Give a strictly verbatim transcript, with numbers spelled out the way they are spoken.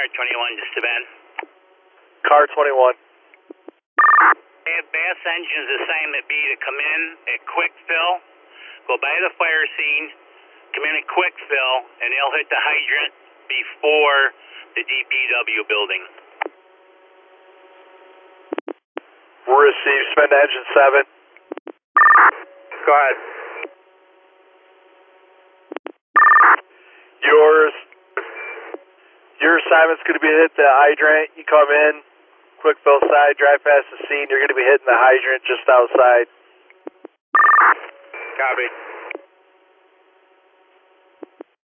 Car twenty-one, just to Ben. Car twenty-one. If Bass Engine's assignment B to come in at quick fill, go by the fire scene, come in at quick fill, and they'll hit the hydrant before the D P W building. Receive, spend engine seven. Go ahead. Yours. Your assignment's going to be to hit the hydrant. You come in, quick fill side, drive past the scene. You're going to be hitting the hydrant just outside. Copy.